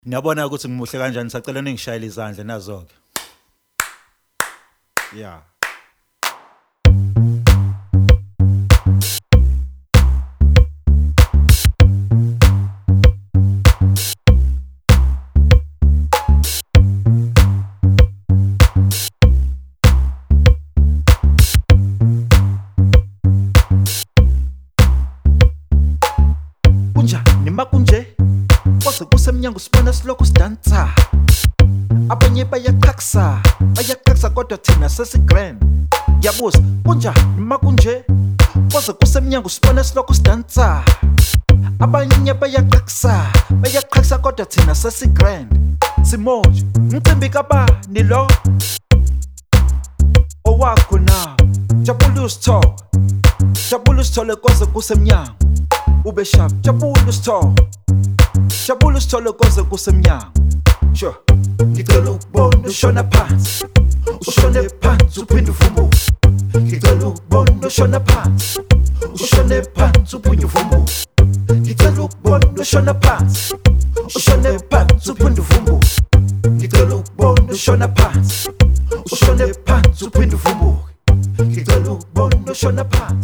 Niyabona ukuthi ngimuhle kanjani sacela ningishayele izandla nazo-ke. Yeah. Kunjani makunje kwaze kusemnyango sibona silokhu sidansa, abanye bayaqhaksa kodwa thina sesigrand. Ngiyabuza kunjani makunje kwaze kusemnyango sibona silokhu sidansa, abanye bayaqhaksa kodwa thina sesigrand. Simoje mcimbi kabani lo owakho nawo, jabula usithole kwaze kusemnyango ube sharp, jabula usithole kwaze kusemnyango. Sure, ngicela ukubona ushona phansi, uphinde uvumbuke. Ngicela ukubona ushona phansi, uphinde uvumbuke. Ngicela ukubona ushona phansi, uphinde uvumbuke. Ngicela ukubona ushona phansi, uphinde uvumbuke. Ngicela ukubona ushona phansi.